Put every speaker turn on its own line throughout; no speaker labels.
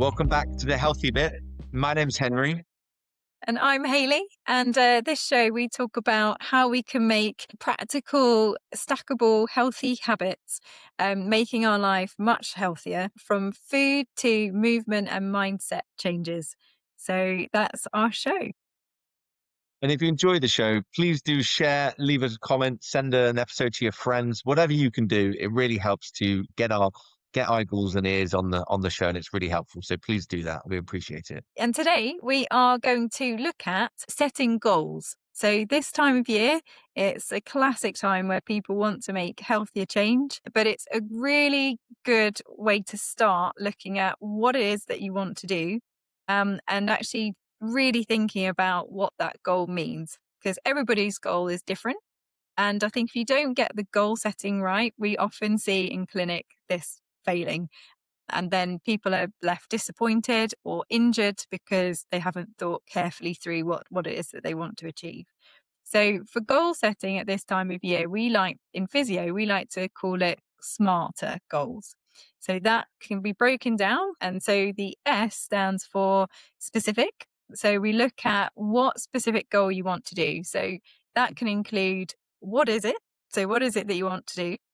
Welcome back to The Healthy Bit. My name's Henry.
And I'm Hayley. And this show, we talk about how we can make practical, stackable, healthy habits, making our life much healthier from food to movement and mindset changes. So that's our show.
And if you enjoy the show, please do share, leave us a comment, send an episode to your friends, whatever you can do. It really helps to get eyeballs and ears on the show, and it's really helpful. So please do that. We appreciate it.
And today we are going to look at setting goals. So this time of year, it's a classic time where people want to make healthier change, but it's a really good way to start looking at what it is that you want to do, and actually really thinking about what that goal means, because everybody's goal is different. And I think if you don't get the goal setting right, we often see in clinic this failing. And then people are left disappointed or injured because they haven't thought carefully through what it is that they want to achieve. So for goal setting at this time of year, in physio, we like to call it smarter goals. So that can be broken down. And so the S stands for specific. So we look at what specific goal you want to do. So that can include, what is it? So what is it that you want to do?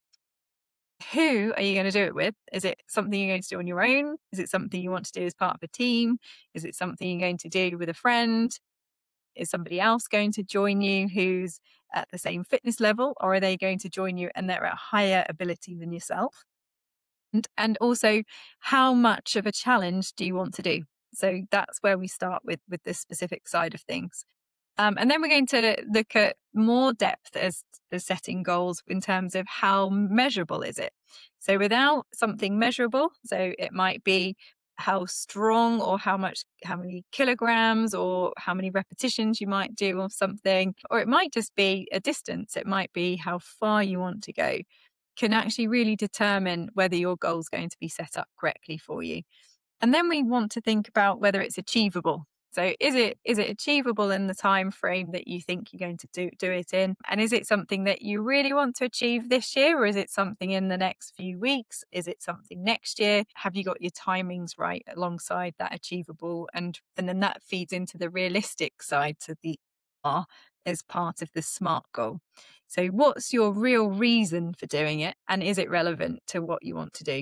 Who are you going to do it with? Is it something you're going to do on your own? Is it something you want to do as part of a team? Is it something you're going to do with a friend? Is somebody else going to join you who's at the same fitness level, or are they going to join you and they're at higher ability than yourself? And also, how much of a challenge do you want to do? So that's where we start with the specific side of things. And then we're going to look at more depth as setting goals in terms of how measurable is it. So without something measurable, so it might be how strong or how many kilograms or how many repetitions you might do of something, or it might just be a distance. It might be how far you want to go, can actually really determine whether your goal is going to be set up correctly for you. And then we want to think about whether it's achievable. So is it achievable in the time frame that you think you're going to do it in? And is it something that you really want to achieve this year, or is it something in the next few weeks? Is it something next year? Have you got your timings right alongside that achievable? And then that feeds into the realistic side to the R as part of the SMART goal. So what's your real reason for doing it? And is it relevant to what you want to do?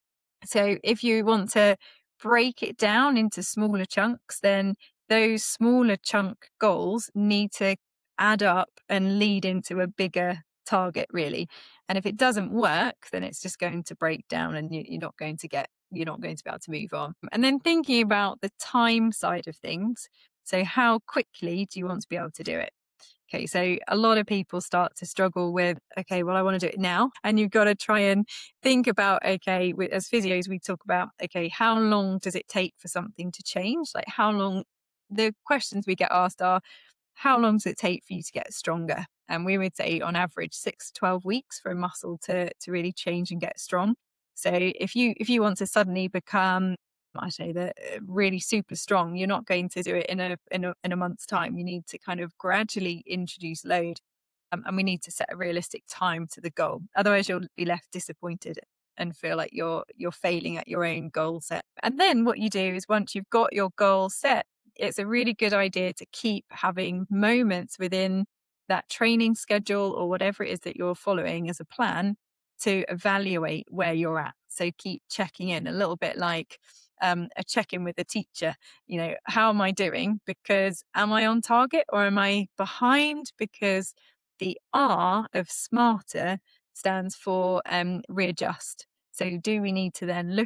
So if you want to break it down into smaller chunks, then those smaller chunk goals need to add up and lead into a bigger target, really. And if it doesn't work, then it's just going to break down and you're not going to be able to move on. And then thinking about the time side of things. So how quickly do you want to be able to do it? Okay, so a lot of people start to struggle with, okay, well, I want to do it now. And you've got to try and think about, okay, as physios, we talk about, okay, how long does it take for something to change? Like how long, the questions we get asked are, how long does it take for you to get stronger? And we would say on average 6 to 12 weeks for a muscle to really change and get strong. So if you want to suddenly become, I say that really super strong, you're not going to do it in a month's time. You need to kind of gradually introduce load, and we need to set a realistic time to the goal. Otherwise, you'll be left disappointed and feel like you're failing at your own goal set. And then what you do is once you've got your goal set, it's a really good idea to keep having moments within that training schedule or whatever it is that you're following as a plan to evaluate where you're at. So keep checking in, a little bit like a check-in with a teacher. How am I doing? Because am I on target or am I behind? Because the R of smarter stands for readjust. So do we need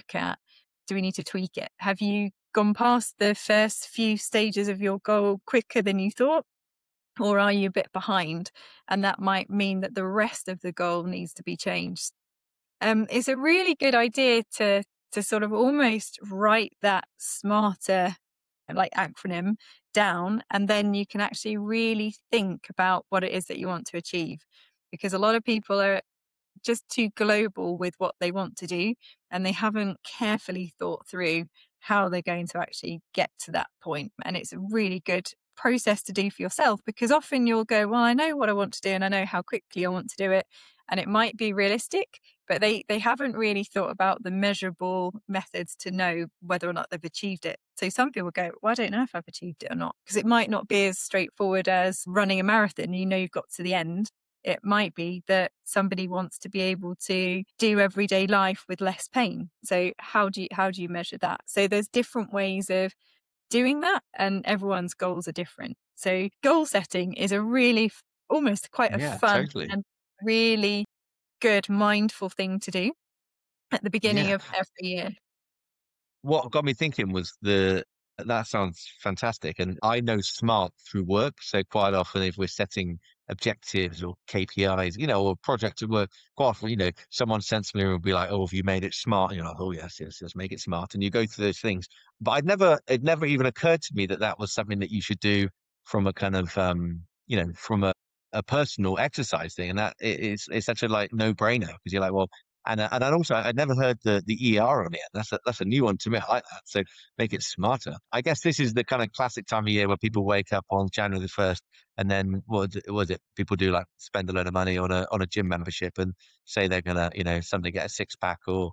to tweak it? Have you gone past the first few stages of your goal quicker than you thought? Or are you a bit behind? And that might mean that the rest of the goal needs to be changed. It's a really good idea to sort of almost write that smarter like acronym down, and then you can actually really think about what it is that you want to achieve, because a lot of people are just too global with what they want to do and they haven't carefully thought through how they're going to actually get to that point. And it's a really good process to do for yourself, because often you'll go, well, I know what I want to do and I know how quickly I want to do it. And it might be realistic, but they haven't really thought about the measurable methods to know whether or not they've achieved it. So some people go, well, I don't know if I've achieved it or not, because it might not be as straightforward as running a marathon. You know, you've got to the end. It might be that somebody wants to be able to do everyday life with less pain. So how do you measure that? So there's different ways of doing that, and everyone's goals are different. So goal setting is a really almost quite a
Yeah,
fun
totally.
and really good mindful thing to do at the beginning
Yeah.
of every year.
What got me thinking was that sounds fantastic. And I know SMART through work. So quite often if we're setting objectives or KPIs, or projects at work, quite often, someone sensible will be like, oh, have you made it smart? And you're like, oh yes, yes, let's make it smart. And you go through those things. But it never even occurred to me that that was something that you should do from a kind of, from a personal exercise thing. And it's such a like no brainer because you're like, well, and also I'd never heard the ER on it. That's a new one to me. I like that. So make it smarter. I guess this is the kind of classic time of year where people wake up on January the 1st, and then what was it? People do like spend a load of money on a gym membership and say they're gonna suddenly get a six pack or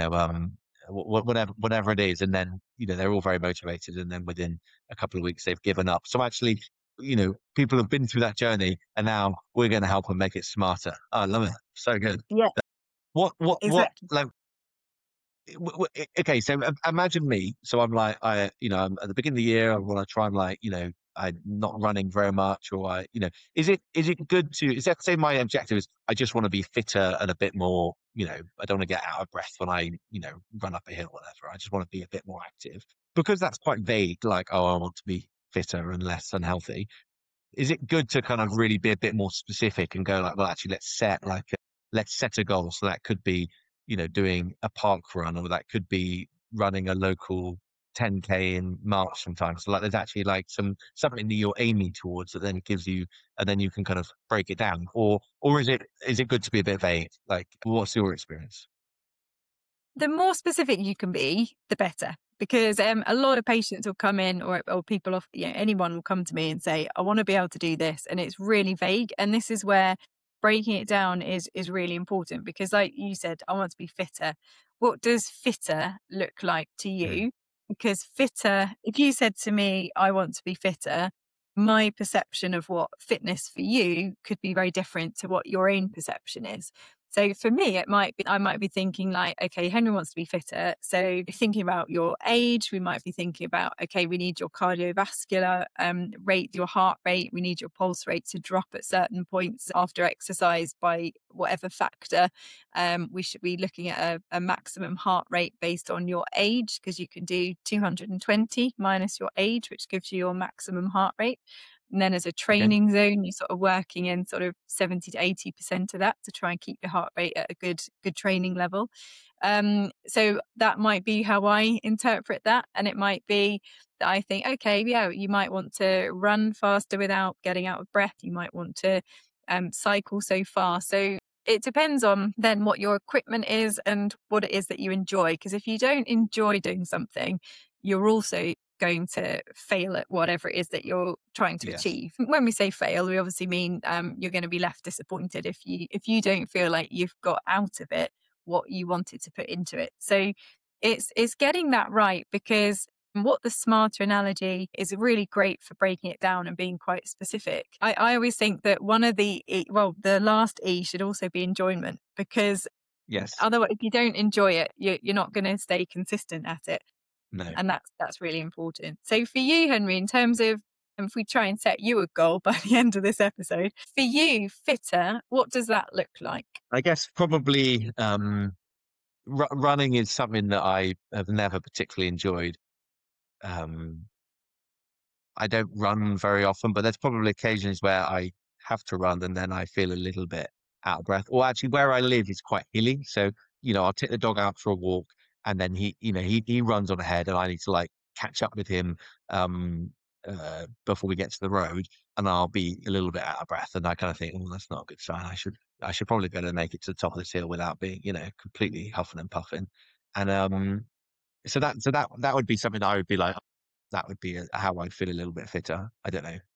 whatever it is, and then they're all very motivated, and then within a couple of weeks they've given up. So actually, people have been through that journey, and now we're going to help them make it smarter. Oh, I love it. So good.
Yeah,
What
exactly.
like okay, so imagine me. So I'm like, I'm at the beginning of the year. I want to try and like, I'm not running very much, or is it good to? Is that say my objective is I just want to be fitter and a bit more, I don't want to get out of breath when I, run up a hill, or whatever. I just want to be a bit more active because that's quite vague. Like, oh, I want to be fitter and less unhealthy. Is it good to kind of really be a bit more specific and go like, well, actually, let's set a goal. So that could be, doing a park run, or that could be running a local 10K in March sometimes. So like, there's actually like something that you're aiming towards that then gives you, and then you can kind of break it down. Or is it good to be a bit vague? Like, what's your experience?
The more specific you can be, the better. Because a lot of patients will come in, or people, anyone will come to me and say, I want to be able to do this. And it's really vague. And this is where breaking it down is really important. Because like you said, I want to be fitter. What does fitter look like to
Mm.
you? Because fitter, if you said to me, I want to be fitter, my perception of what fitness for you could be very different to what your own perception is. So for me, I might be thinking like, okay, Henry wants to be fitter. So thinking about your age, we might be thinking about, okay, we need your cardiovascular rate, your heart rate. We need your pulse rate to drop at certain points after exercise by whatever factor. We should be looking at a maximum heart rate based on your age, because you can do 220 minus your age, which gives you your maximum heart rate. And then as a
Okay.
training zone, you're sort of working in sort of 70 to 80% of that to try and keep your heart rate at a good training level. So that might be how I interpret that. And it might be that I think, okay, yeah, you might want to run faster without getting out of breath. You might want to cycle so far. So it depends on then what your equipment is and what it is that you enjoy. Because if you don't enjoy doing something, you're also going to fail at whatever it is that you're trying to
Yes.
achieve. When we say fail, we obviously mean you're going to be left disappointed if you don't feel like you've got out of it what you wanted to put into it. So it's getting that right, because what the smarter analogy is really great for breaking it down and being quite specific. I always think that one of the last E should also be enjoyment, because
Yes.
otherwise, if you don't enjoy it, you're not going to stay consistent at it.
No.
And that's really important. So for you, Henry, in terms of, if we try and set you a goal by the end of this episode, for you, fitter, what does that look like?
I guess probably running is something that I have never particularly enjoyed. Um, I don't run very often, but there's probably occasions where I have to run and then I feel a little bit out of breath. Or actually, where I live is quite hilly, so I'll take the dog out for a walk, and then he runs on ahead, and I need to like catch up with him before we get to the road, and I'll be a little bit out of breath, and I kind of think, oh, that's not a good sign. I should probably be able to make it to the top of this hill without being completely huffing and puffing, and so that would be something I would be like. that would be how I'd feel a little bit fitter. I don't know.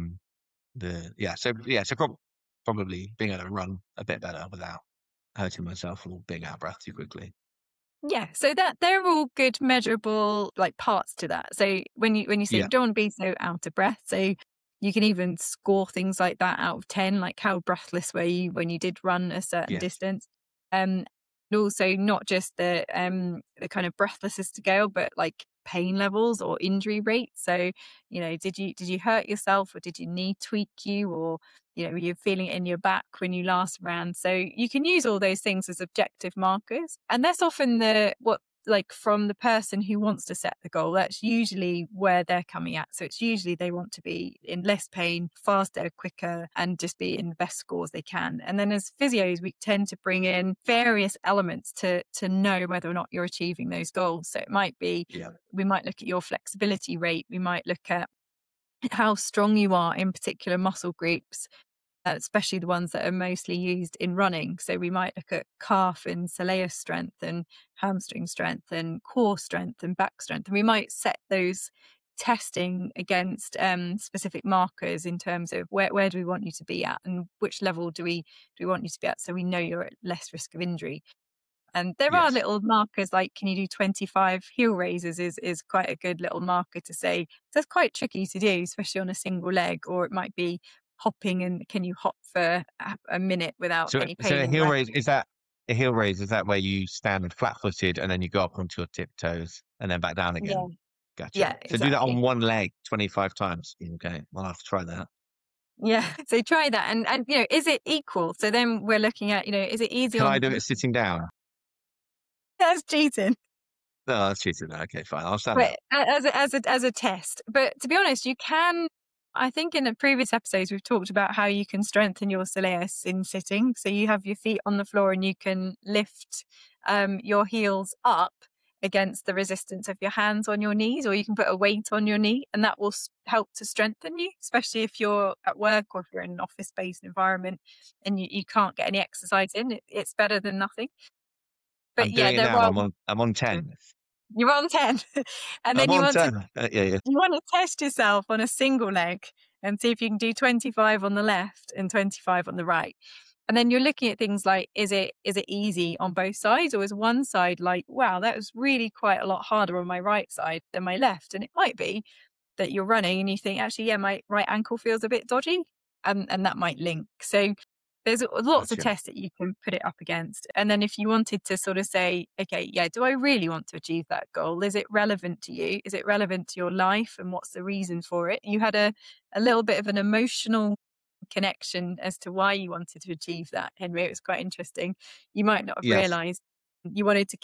Probably being able to run a bit better without hurting myself or being out of breath too quickly.
Yeah, so that they're all good measurable like parts to that. So when you say
Yeah.
you don't want to be so out of breath, so you can even score things like that out of 10, like how breathless were you when you did run a certain
Yes.
distance. And also not just the kind of breathlessness scale, but like pain levels or injury rates. So, did you hurt yourself, or did your knee tweak you, or were you feeling it in your back when you last ran? So you can use all those things as objective markers. And that's often from the person who wants to set the goal, that's usually where they're coming at. So it's usually they want to be in less pain, faster, quicker, and just be in the best scores they can. And then as physios, we tend to bring in various elements to know whether or not you're achieving those goals. So it might be,
Yeah.
we might look at your flexibility rate, we might look at how strong you are in particular muscle groups, especially the ones that are mostly used in running. So we might look at calf and soleus strength and hamstring strength and core strength and back strength. And we might set those testing against specific markers in terms of where do we want you to be at, and which level do we want you to be at, so we know you're at less risk of injury. And there are
Yes.
little markers like, can you do 25 heel raises is quite a good little marker to say. That's quite tricky to do, especially on a single leg, or it might be hopping, and can you hop for a minute without
So
any
so
pain
a
in your
heel
ankle?
raise, a heel raise, is that where you stand flat-footed and then you go up onto your tiptoes and then back down
Yeah,
again? Gotcha.
yeah,
So do that on
exactly.
one leg 25 times. Okay, I'll have to try that.
Yeah. So try that. And is it equal? So then we're looking at, is it easy
Can I
on,
do it sitting down?
that's cheating.
No, that's cheating. Okay, fine. I'll stand up.
But as a test. But to be honest, you can. I think in the previous episodes we've talked about how you can strengthen your soleus in sitting. So you have your feet on the floor and you can lift your heels up against the resistance of your hands on your knees, or you can put a weight on your knee, and that will help to strengthen you, especially if you're at work or if you're in an office-based environment and you can't get any exercise in. It's better than nothing. But
I'm
yeah,
doing it
there
now.
are.
I'm on 10.
You're on 10. And
I'm
then
on 10. Yeah, yeah.
you want to test yourself on a single leg and see if you can do 25 on the left and 25 on the right. And then you're looking at things like, is it easy on both sides, or is one side like, wow, that was really quite a lot harder on my right side than my left? And it might be that you're running and you think, actually, yeah, my right ankle feels a bit dodgy, and that might link. So there's lots of
Gotcha.
tests that you can put it up against. And then if you wanted to sort of say, okay, yeah, do I really want to achieve that goal? Is it relevant to you? Is it relevant to your life? And what's the reason for it? You had a little bit of an emotional connection as to why you wanted to achieve that, Henry. It was quite interesting. You might not have
Yes.
realized you wanted to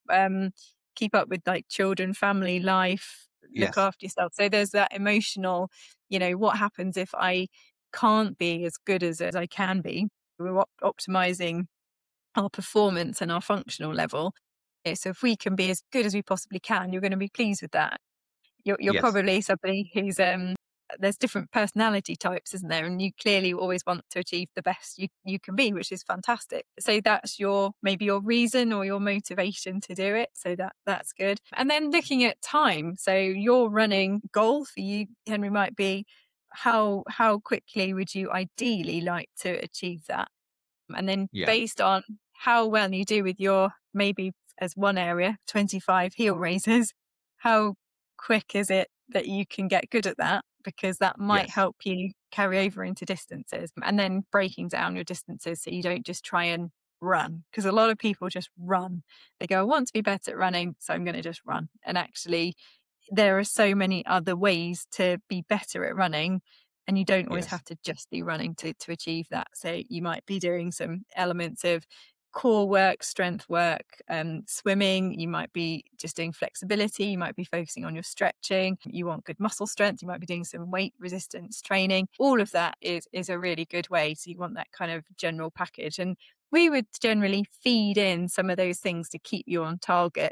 keep up with like children, family, life, look
Yes.
after yourself. So there's that emotional, what happens if I can't be as good as I can be? We're optimizing our performance and our functional level. So if we can be as good as we possibly can, you're going to be pleased with that. You're
Yes.
probably somebody who's there's different personality types, isn't there? And you clearly always want to achieve the best you can be, which is fantastic. So that's maybe your reason or your motivation to do it. So that's good. And then looking at time. So your running goal for you, Henry, might be how quickly would you ideally like to achieve that? And then
Yeah.
based on how well you do with your, maybe as one area, 25 heel raises, how quick is it that you can get good at that? Because that might
Yes.
help you carry over into distances, and then breaking down your distances so you don't just try and run. Because a lot of people just run. They go, I want to be better at running, so I'm going to just run. And actually, there are so many other ways to be better at running, and you don't always
Yes.
have to just be running to achieve that. So you might be doing some elements of core work, strength work, swimming. You might be just doing flexibility. You might be focusing on your stretching. You want good muscle strength. You might be doing some weight resistance training. All of that is a really good way. So you want that kind of general package. And we would generally feed in some of those things to keep you on target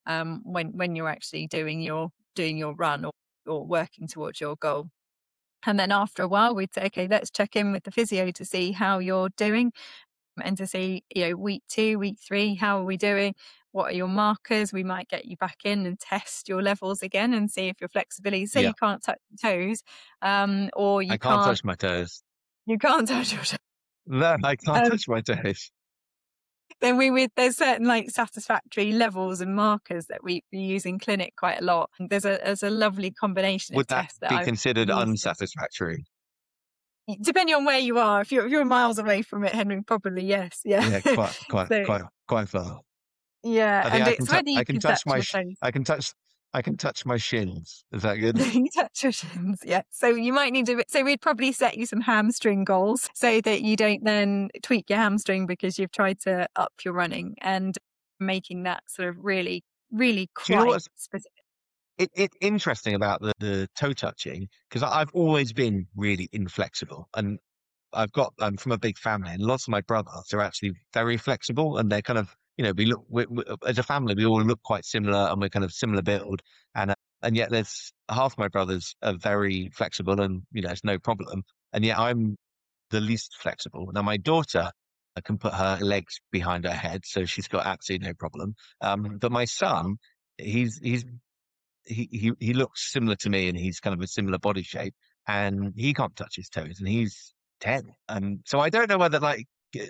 when you're actually doing your run, or working towards your goal. And then after a while, we'd say, okay, let's check in with the physio to see how you're doing. and to see, week 2, week 3, how are we doing? What are your markers? We might get you back in and test your levels again and see if your flexibility, say
Yeah.
you can't touch your toes, or
I can't touch my toes.
you can't touch your toes.
No, I can't
Um,
touch my toes.
then there's certain like satisfactory levels and markers that we use in clinic quite a lot. There's a lovely combination of
Would that
tests that
be
I've
considered
used.
unsatisfactory?
Depending on where you are, if you're miles away from it, Henry, probably yes, yeah.
Yeah,
So
quite far.
yeah,
I think
and it's whether you can touch your toes.
I can touch my shins. Is that good?
Touch your shins, yeah. So you might need to. So we'd probably set you some hamstring goals so that you don't then tweak your hamstring because you've tried to up your running, and making that sort of really, really
Do you know
quite
what's
specific.
interesting about the toe touching? Because I've always been really inflexible, and I'm from a big family, and lots of my brothers are actually very flexible, and they're kind of, as a family, we all look quite similar, and we're kind of similar build, and yet there's half my brothers are very flexible, and it's no problem, and yet I'm the least flexible. Now my daughter can put her legs behind her head, so she's got absolutely no problem. But my son, he's he looks similar to me, and he's kind of a similar body shape, and he can't touch his toes, and he's 10. So I don't know whether, like,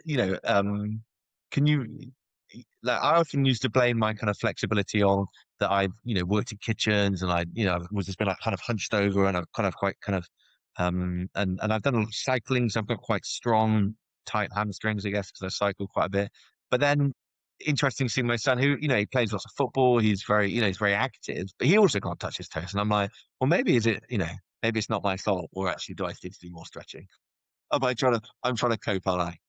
can you, like, I often used to blame my kind of flexibility on that I've, worked in kitchens, and was just been like kind of hunched over, and I've kind of quite kind of, and I've done a lot of cycling, so I've got quite strong, tight hamstrings, I guess, because I cycle quite a bit. But then interesting seeing my son, who, he plays lots of football. He's very, he's very active, but he also can't touch his toes. And I'm like, well, maybe maybe it's not my fault, or actually, do I need to do more stretching? Oh, but I'm trying to cope, aren't I?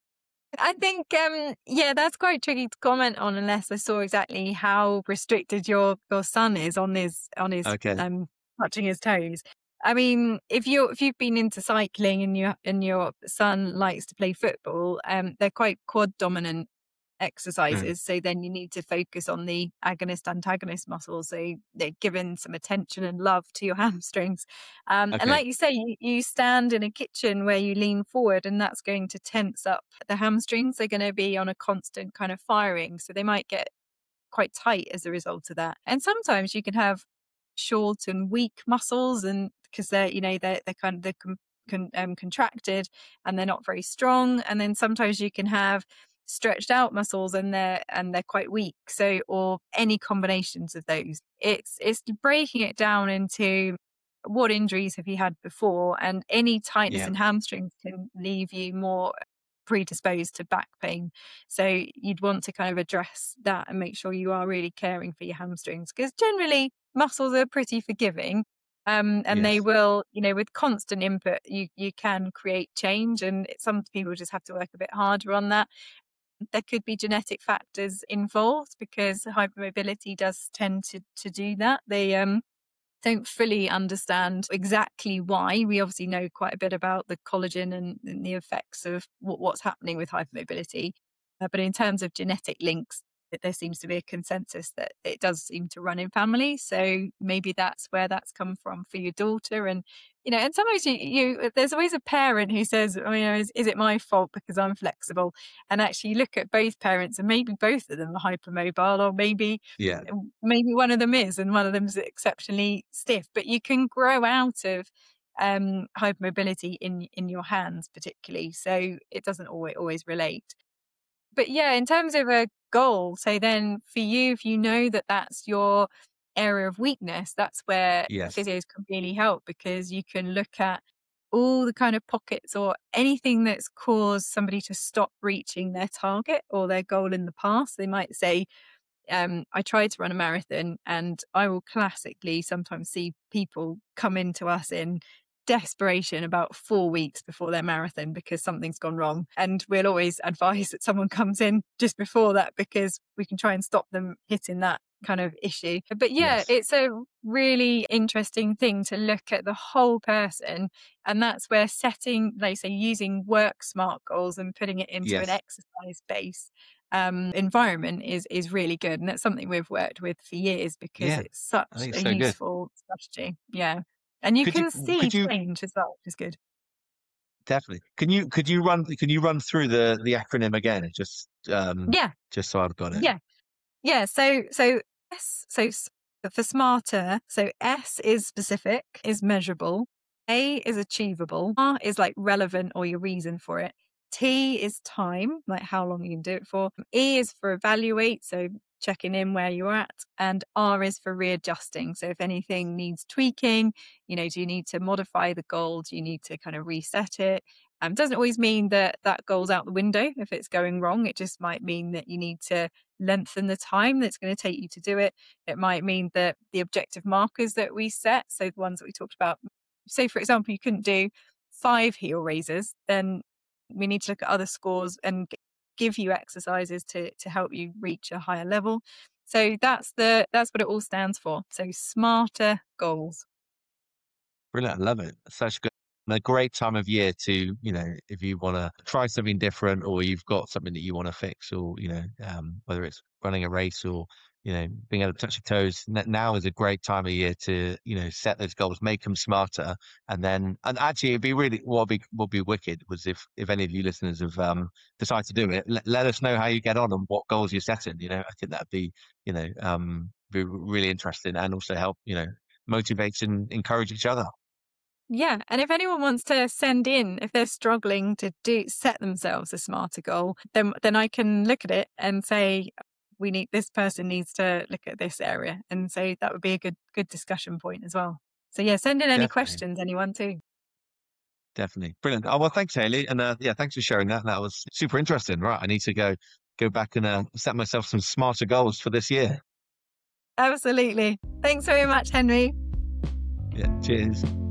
I think, yeah, that's quite tricky to comment on unless I saw exactly how restricted your son is on his
Okay.
touching his toes. I mean, if you've been into cycling and your son likes to play football, they're quite quad dominant
Mm.
exercises. So then you need to focus on the agonist antagonist muscles. So they're giving some attention and love to your hamstrings. And
Okay.
like you say, you stand in a kitchen where you lean forward, and that's going to tense up the hamstrings. They're going to be on a constant kind of firing. So they might get quite tight as a result of that. And sometimes you can have short and weak muscles, and because they're kind of contracted and they're not very strong. And then sometimes you can have stretched out muscles and they're quite weak. So, or any combinations of those. It's breaking it down into what injuries have you had before, and any tightness
Yeah.
in hamstrings can leave you more predisposed to back pain. So you'd want to kind of address that and make sure you are really caring for your hamstrings, because generally muscles are pretty forgiving. And they
Yes.
will, with constant input, you can create change, and some people just have to work a bit harder on that. There could be genetic factors involved because hypermobility does tend to do that. They don't fully understand exactly why. We obviously know quite a bit about the collagen and the effects of what's happening with hypermobility. But in terms of genetic links, there seems to be a consensus that it does seem to run in families. So maybe that's where that's come from for your daughter. And, and sometimes there's always a parent who says, oh, is it my fault because I'm flexible? And actually you look at both parents, and maybe both of them are hypermobile, or
Yeah.
maybe one of them is and one of them is exceptionally stiff. But you can grow out of hypermobility in your hands particularly, so it doesn't always relate. But yeah, in terms of a goal, so then for you, if you know that that's your area of weakness, that's where
Yes.
physios can really help, because you can look at all the kind of pockets or anything that's caused somebody to stop reaching their target or their goal in the past. They might say, I tried to run a marathon, and I will classically sometimes see people come into us in desperation about 4 weeks before their marathon because something's gone wrong. And we'll always advise that someone comes in just before that, because we can try and stop them hitting that kind of issue. But yeah,
Yes.
it's a really interesting thing to look at the whole person. And that's where setting, like say, using work smart goals and putting it into an
Yes.
exercise base environment is really good. And that's something we've worked with for years because
Yeah.
it's
I
such
think
a
it's so good.
useful strategy. Yeah. And you
Could you
can see
could you
change as well, which is good.
Definitely. Could you run through the acronym again?
Yeah,
Just so I've got it.
yeah, yeah. So for smarter, so S is specific, is measurable. A is achievable. R is like relevant or your reason for it. T is time, like how long you can do it for. E is for evaluate, so checking in where you're at. And R is for readjusting. So if anything needs tweaking, do you need to modify the goal? Do you need to kind of reset it? Doesn't always mean that that goal's out the window if it's going wrong. It just might mean that you need to lengthen the time that's going to take you to do it. It might mean that the objective markers that we set, so the ones that we talked about, say, for example, you couldn't do 5 heel raises, then we need to look at other scores and give you exercises to help you reach a higher level. So that's what it all stands for. So smarter goals.
Brilliant. I love it. Such good. And a great time of year to, if you want to try something different or you've got something that you want to fix or, whether it's running a race or, being able to touch your toes, now is a great time of year to, set those goals, make them smarter. And actually it'd be really, what would be wicked was if any of you listeners have, decided to do it, let us know how you get on and what goals you're setting. I think that'd be, be really interesting and also help, motivate and encourage each other.
Yeah. And if anyone wants to send in, if they're struggling to set themselves a smarter goal, then I can look at it and say, this person needs to look at this area. And so that would be a good discussion point as well. So yeah, send in any
Definitely.
questions, anyone too.
Definitely. Brilliant. Oh, well, thanks, Haley. And yeah, thanks for sharing that. That was super interesting. Right. I need to go back and set myself some smarter goals for this year.
Absolutely. Thanks very much, Henry.
Yeah. Cheers.